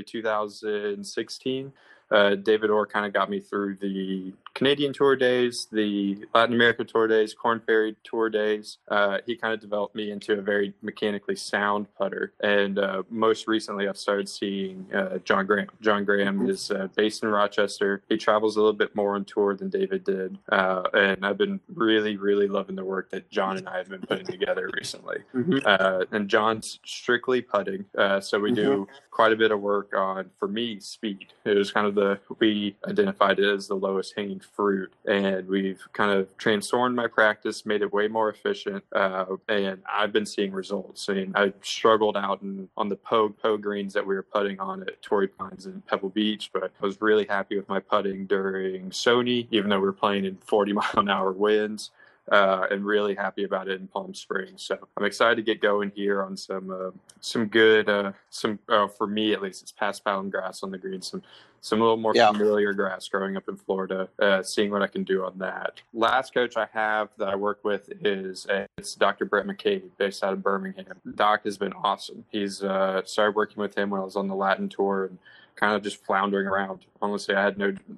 2016. David Orr kind of got me through the Canadian Tour days, the Latin America Tour days, Korn Ferry Tour days. He kind of developed me into a very mechanically sound putter. And most recently, I've started seeing John Graham. John Graham is based in Rochester. He travels a little bit more on tour than David did. And I've been really, really loving the work that John and I have been putting together recently. And John's strictly putting. So we do quite a bit of work on, for me, speed. It was kind of we identified it as the lowest hanging fruit, and we've kind of transformed my practice, made it way more efficient, and I've been seeing results. I mean, I struggled out on the Poe greens that we were putting on at Torrey Pines and Pebble Beach, but I was really happy with my putting during Sony, even though we were playing in 40-mile-an-hour winds. And really happy about it in Palm Springs. So I'm excited to get going here on some good, for me at least, it's past paddle grass on the green, some a little more familiar grass growing up in Florida, seeing what I can do on that. Last coach I have that I work with it's Dr. Brett McCabe, based out of Birmingham. Doc has been awesome. He's started working with him when I was on the Latin tour and kind of just floundering around. Honestly, I had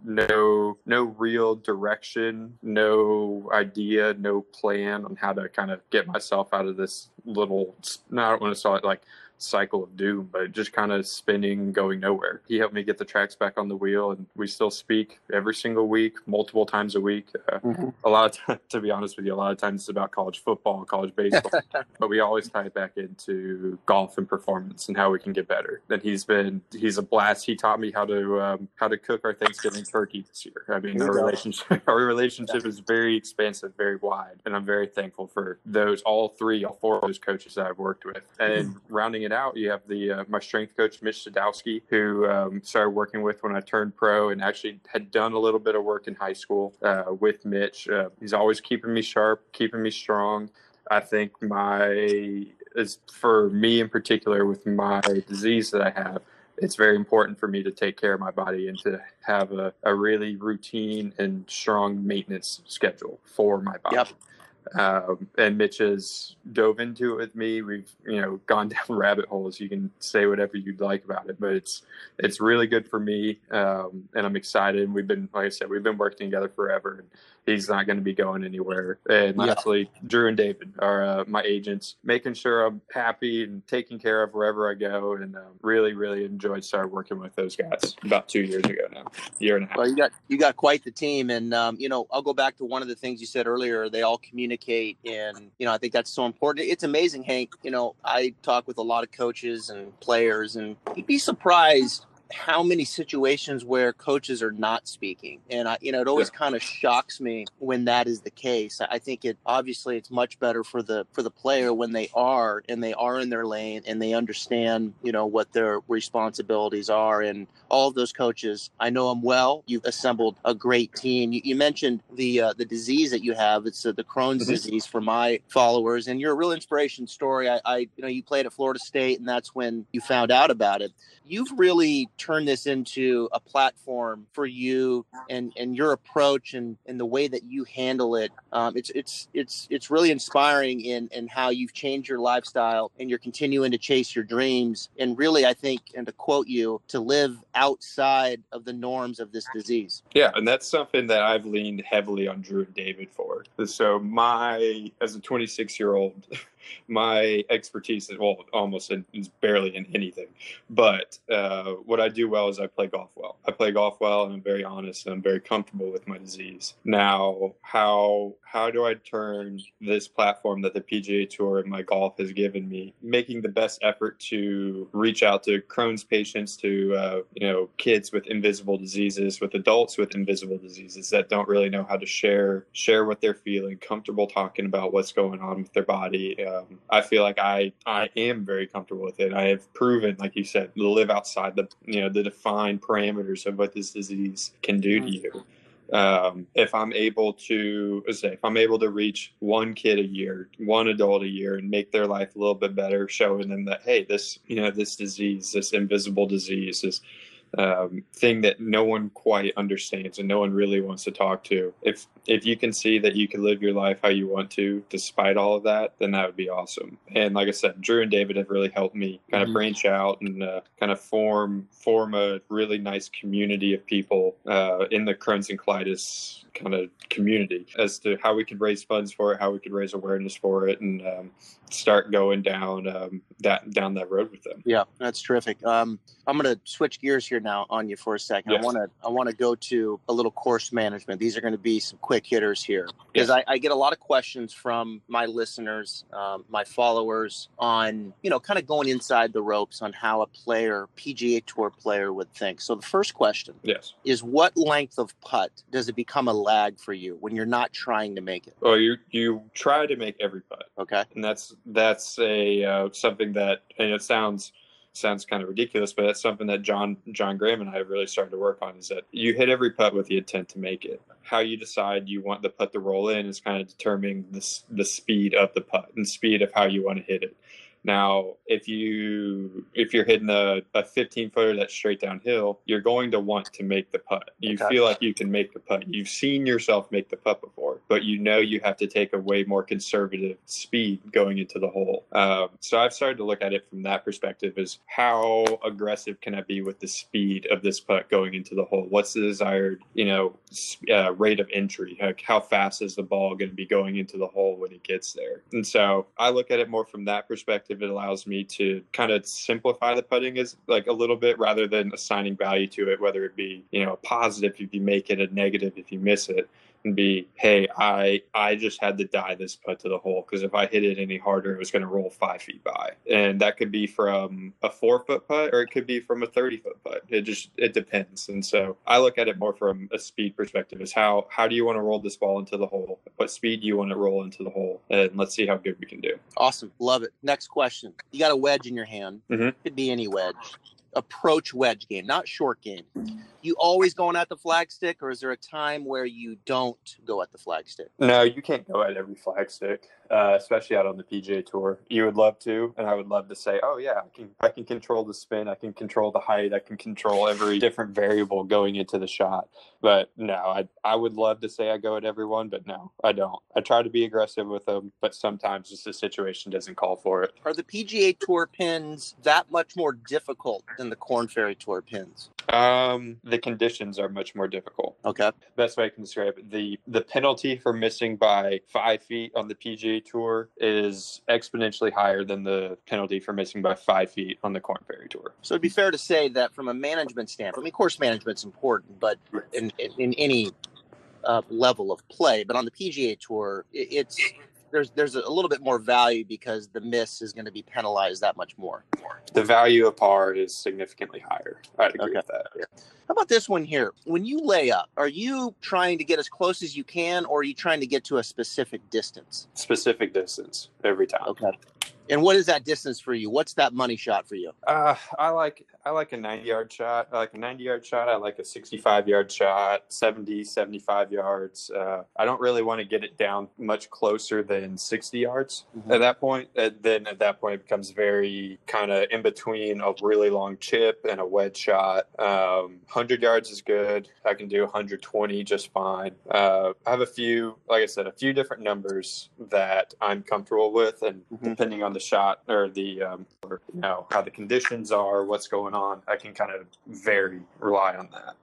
no real direction, no idea, no plan on how to kind of get myself out of this little, I don't want to call it like cycle of doom, but just kind of spinning, going nowhere. He helped me get the tracks back on the wheel, and we still speak every single week, multiple times a week. A lot of times, to be honest with you, a lot of times it's about college football and college baseball, but we always tie it back into golf and performance and how we can get better. And he's a blast. He taught me how to cook our Thanksgiving turkey this year. I mean, our relationship is very expansive, very wide, and I'm very thankful for all four of those coaches that I've worked with. And rounding it out, you have my strength coach, Mitch Sadowski, who started working with when I turned pro, and actually had done a little bit of work in high school with Mitch. He's always keeping me sharp, keeping me strong. I think for me in particular, with my disease that I have, it's very important for me to take care of my body and to have a really routine and strong maintenance schedule for my body. And Mitch has dove into it with me. We've, gone down rabbit holes. You can say whatever you'd like about it, but it's really good for me. And I'm excited. We've been, like I said, we've been working together forever, and he's not going to be going anywhere. And lastly, Drew and David are my agents, making sure I'm happy and taken care of wherever I go. And really, really enjoyed starting working with those guys about 2 years ago now, year and a half.
Well, you got quite the team. And, I'll go back to one of the things you said earlier. They all communicate. And, I think that's so important. It's amazing, Hank. I talk with a lot of coaches and players, and you'd be surprised how many situations where coaches are not speaking. And it always kind of shocks me when that is the case. I think obviously it's much better for the player when they are in their lane and they understand, what their responsibilities are. And all of those coaches, I know them well. You've assembled a great team. You mentioned the disease that you have. It's the Crohn's disease for my followers, and you're a real inspiration story. You played at Florida State, and that's when you found out about it. You've really turned this into a platform for you and your approach and the way that you handle it. It's really inspiring in how you've changed your lifestyle and you're continuing to chase your dreams. And really, I think, and to quote you, to live outside of the norms of this disease.
Yeah, and that's something that I've leaned heavily on Drew and David for. So as a 26-year-old, my expertise is is barely in anything. But what I do well is I play golf well. And I'm very honest, and I'm very comfortable with my disease. Now, how do I turn this platform that the PGA Tour and my golf has given me, making the best effort to reach out to Crohn's patients, to kids with invisible diseases, with adults with invisible diseases that don't really know how to share what they're feeling, comfortable talking about what's going on with their body. I feel like I am very comfortable with it. I have proven, like you said, to live outside the defined parameters of what this disease can do to you. If I'm able to reach one kid a year, one adult a year, and make their life a little bit better, showing them that, hey, this disease, this invisible disease, this thing that no one quite understands and no one really wants to talk to. If you can see that you can live your life how you want to, despite all of that, then that would be awesome. And like I said, Drew and David have really helped me kind of branch out and kind of form a really nice community of people in the Crohn's and colitis kind of community as to how we could raise funds for it, how we could raise awareness for it, and start going down that road with them.
Yeah, that's terrific. I'm going to switch gears here now on you for a second. Yes. I want to go to a little course management. These are going to be some quick hitters here because I get a lot of questions from my listeners, my followers on, kind of going inside the ropes on how a PGA Tour player would think. So the first question is, what length of putt does it become a lag for you when you're not trying to make it?
Well, you try to make every putt.
Okay.
And that's a something that, and it sounds kind of ridiculous, but that's something that John Graham and I have really started to work on, is that you hit every putt with the intent to make it. How you decide you want the putt to roll in is kind of determining the speed of the putt and speed of how you want to hit it. Now, if you're hitting a 15-footer that's straight downhill, you're going to want to make the putt. You feel like you can make the putt. You've seen yourself make the putt before, but you have to take a way more conservative speed going into the hole. So I've started to look at it from that perspective: is how aggressive can I be with the speed of this putt going into the hole? What's the desired, rate of entry? Like, how fast is the ball going to be going into the hole when it gets there? And so I look at it more from that perspective. It allows me to kind of simplify the putting is like a little bit, rather than assigning value to it, whether it be, a positive if you make it, a negative if you miss it, and be, hey, I just had to die this putt to the hole, because if I hit it any harder, it was going to roll 5 feet by. And that could be from a 4-foot putt, or it could be from a 30-foot putt. It depends. And so I look at it more from a speed perspective: is how do you want to roll this ball into the hole? What speed do you want to roll into the hole? And let's see how good we can do.
Awesome. Love it. Next question. You got a wedge in your hand.
Mm-hmm.
Could be any wedge. approach wedge game, not short game, you always going at the flagstick, or is there a time where you don't go at the flagstick?
No, you can't go at every flagstick, especially out on the PGA Tour. You would love to, and I would love to say, oh yeah, I can control the spin, I can control the height, I can control every different variable going into the shot. But no, I would love to say I go at everyone, but no, I don't. I try to be aggressive with them, but sometimes just the situation doesn't call for it.
Are the PGA Tour pins that much more difficult than the Korn Ferry Tour pins?
The conditions are much more difficult.
Okay.
Best way I can describe it, the penalty for missing by 5 feet on the PGA Tour is exponentially higher than the penalty for missing by 5 feet on the Korn Ferry Tour.
So it'd be fair to say that from a management standpoint, I mean, course management's important, but in any level of play, but on the PGA Tour, there's a little bit more value because the miss is going to be penalized that much more.
The value of par is significantly higher. I'd agree with that.
Yeah. How about this one here? When you lay up, are you trying to get as close as you can, or are you trying to get to a specific distance?
Specific distance every time.
Okay. And what is that distance for you? What's that money shot for you?
I like a 90-yard shot. I like a 90-yard shot. I like a 65-yard shot, 70, 75 yards. I don't really want to get it down much closer than 60 yards at that point. Then at that point, it becomes very kind of in between a really long chip and a wedge shot. 100 yards is good. I can do 120 just fine. I have a few different numbers that I'm comfortable with, and depending on the shot or the how the conditions are, what's going on, I can kind of rely on that.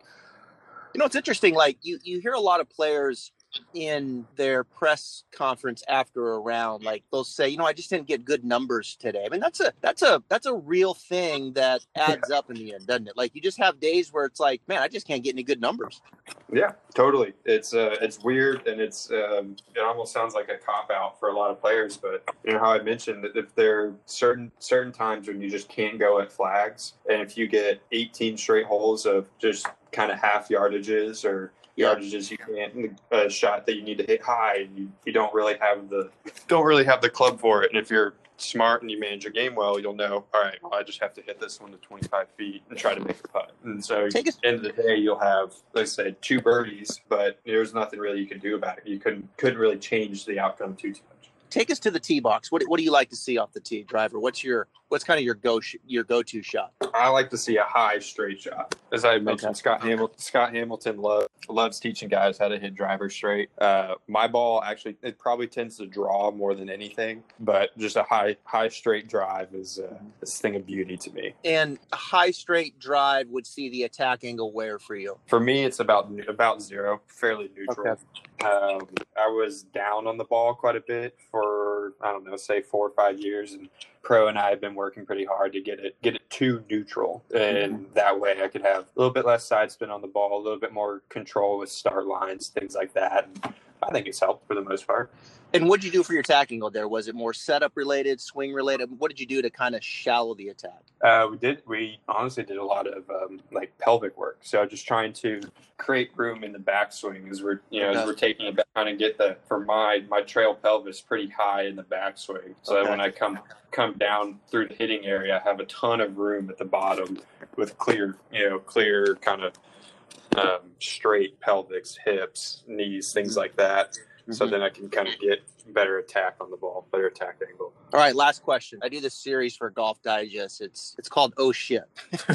It's interesting. Like you hear a lot of players in their press conference after a round, like they'll say, I just didn't get good numbers today. I mean, that's a real thing that adds up in the end, doesn't it? Like you just have days where it's like, man, I just can't get any good numbers.
Yeah, totally. It's weird, and it almost sounds like a cop out for a lot of players. But how I mentioned that if there are certain times when you just can't go at flags, and if you get 18 straight holes of just kind of half yardages or yardages you can't, a shot that you need to hit high, and you don't really have the club for it. And if you're smart and you manage your game well, you'll know, all right, well, I just have to hit this one to 25 feet and try to make a putt. And so at the end of the day, you'll have, like I said, 2 birdies, but there's nothing really you can do about it. You couldn't really change the outcome too much.
Take us to the tee box. What do you like to see off the tee, driver? What's kind of your go-to shot? I
like to see a high straight shot. As I mentioned, Scott Hamilton loves teaching guys how to hit driver straight. My ball actually, it probably tends to draw more than anything, but just a high straight drive is a thing of beauty to me.
And a high straight drive would see the attack angle where for you?
For me, it's about 0, fairly neutral. Okay. I was down on the ball quite a bit for, say 4 or 5 years, and Pro and I have been working pretty hard to get it to neutral, and that way I could have a little bit less side spin on the ball, a little bit more control with start lines, things like that. And I think it's helped for the most part.
And what did you do for your attack angle there? Was it more setup related, swing related? What did you do to kind of shallow the attack?
We honestly did a lot of pelvic work. So just trying to create room in the backswing as we're taking it back, kind of get my trail pelvis pretty high in the backswing. So that when I come down through the hitting area, I have a ton of room at the bottom with clear kind of straight pelvics, hips, knees, things like that. So then I can kind of get better attack on the ball, better attack angle.
All right, last question. I do this series for Golf Digest. It's called Oh Shit.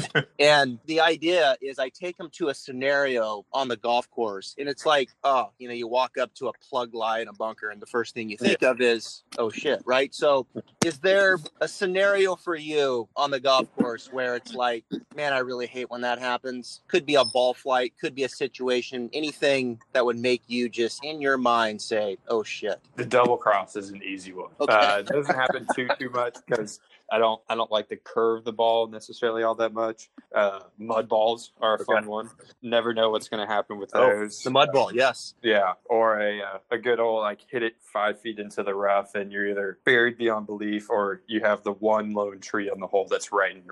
And the idea is I take them to a scenario on the golf course, and it's like, you walk up to a plug lie in a bunker, and the first thing you think of is, oh shit, right? So is there a scenario for you on the golf course where it's like, man, I really hate when that happens? Could be a ball flight, could be a situation, anything that would make you just in your mind say, oh shit.
The double cross is an easy one.
Okay.
It doesn't happen too much because I don't like to curve the ball necessarily all that much. Mud balls are a fun one. Never know what's going to happen with those.
The mud ball, yes.
Yeah, or a good old hit it 5 feet into the rough and you're either buried beyond belief or you have the one lone tree on the hole that's right in your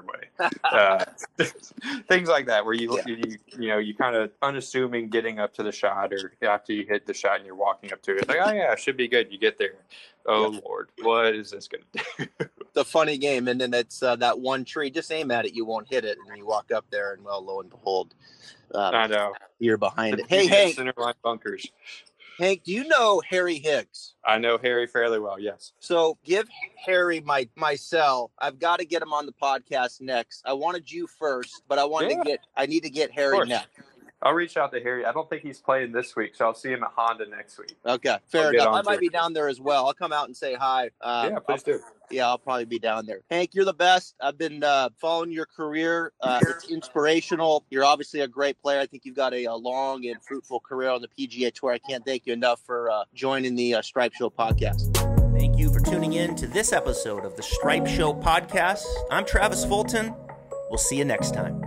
way. Things like that where you kind of unassuming getting up to the shot, or after you hit the shot and you're walking up to it, it's like, oh yeah, it should be good. You get there. Oh Lord, what is this going to do?
the funny game. And then it's that one tree. Just aim at it, you won't hit it, and you walk up there, and well, lo and behold,
I know
you're behind it. Hey, Hank.
Centerline bunkers.
Hank, do you know Harry Higgs?
I know Harry fairly well, yes.
So give Harry my cell. I've got to get him on the podcast next. I wanted you first, but I need to get Harry next.
I'll reach out to Harry. I don't think he's playing this week, so I'll see him at Honda next week.
Okay, fair enough. I might be down there as well. I'll come out and say hi.
Yeah, please do.
Yeah, I'll probably be down there. Hank, you're the best. I've been following your career. It's inspirational. You're obviously a great player. I think you've got a long and fruitful career on the PGA Tour. I can't thank you enough for joining the Stripe Show podcast.
Thank you for tuning in to this episode of the Stripe Show podcast. I'm Travis Fulton. We'll see you next time.